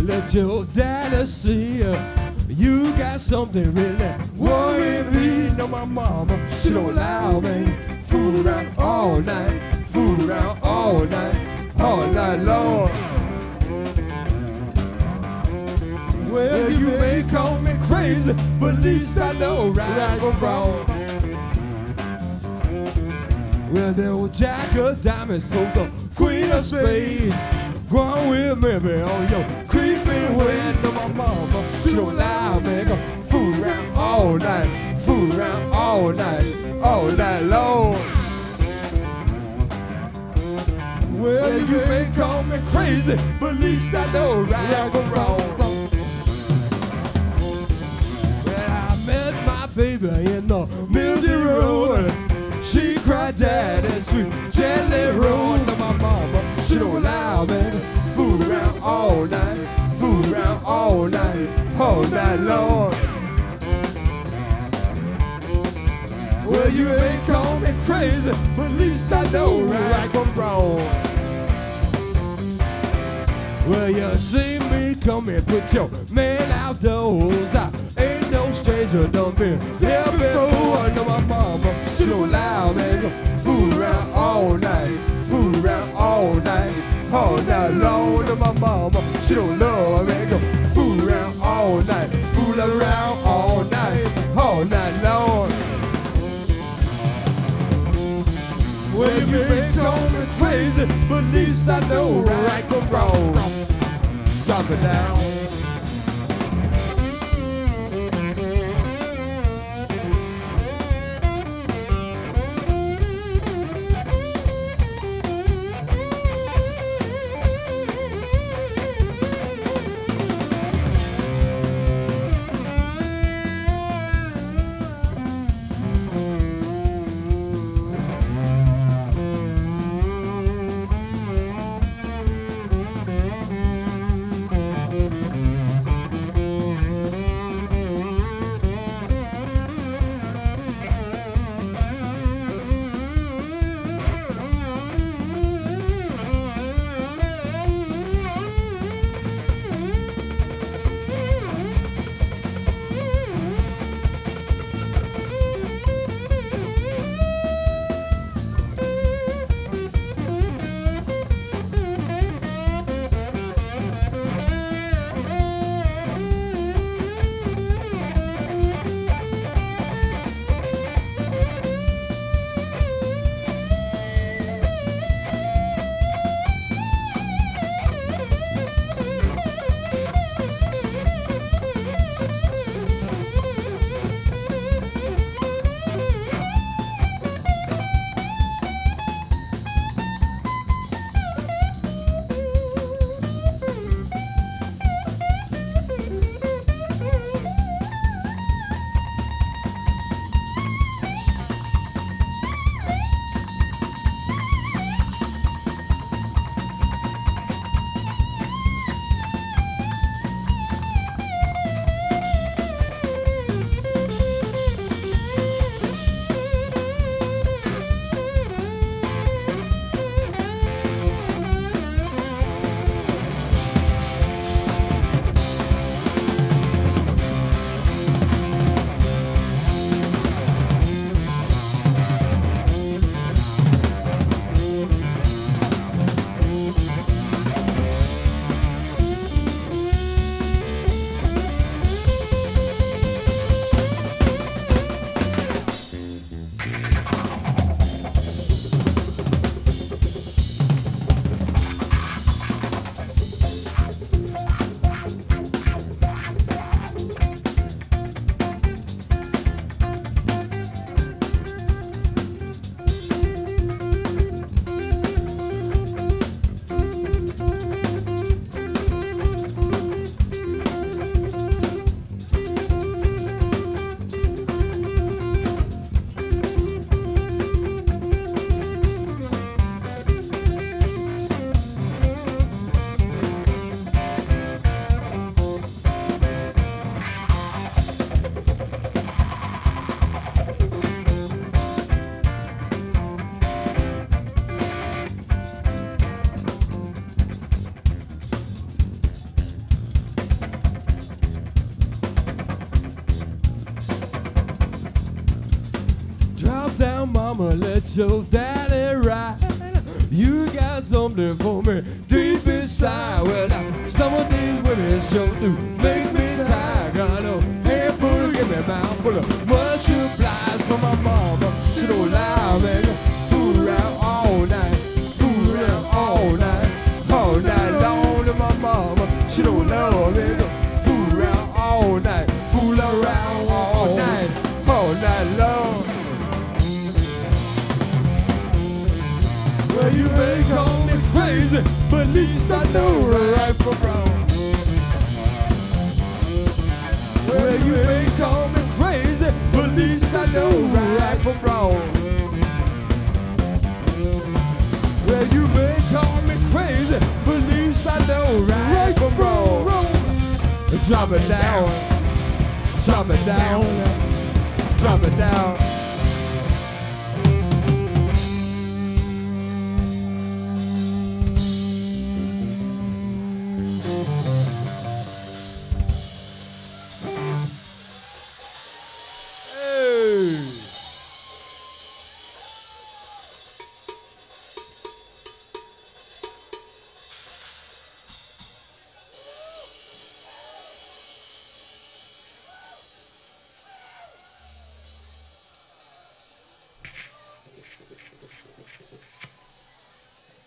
let your daddy see you got something really worrying me. No, my mama, she don't allow me. Fool around all night, fool around all night long. Well, you may call me crazy, but at least I know right from wrong. Well, there was Jack of Diamonds, so the Queen of Spades. Go on with me, baby, on your creeping way. No, my mama, she don't allow me. Go fool around all night, fool around all night long. Well, you may call me crazy, but at least I know right from wrong. Well, I met my baby in the Mildy Road. She cried, Daddy, sweet jelly roll. No, my mama, she don't allow me. Fool around all night, fool around all night long. Well, you ain't call me crazy, but at least I know right from wrong. Well, you see me come and put your man outdoors. I ain't no stranger, done been there before. I know my mama, she don't allow me to fool around all night, fool around all night long. No, my mama, she don't love me to fool around all night, fool around all night long. Well, you may call me crazy, but at least I know right from wrong. Drop it down. mama, let your daddy ride. You got something for me deep inside. Well, now, some of these women sure do make me tired. Got a handful, give me a mouthful of mushroom flies from my mama. She don't lie, man. Fool around all night, fool around all night long to my mama. She don't love me. Fool around all night, fool around all night long. Well, you may call me crazy, but at least I know right from wrong. Well, you may call me crazy, but at least I know right from wrong. Well, you may call me crazy, but at least I know right from wrong. Drop it down, drop it down, drop it down.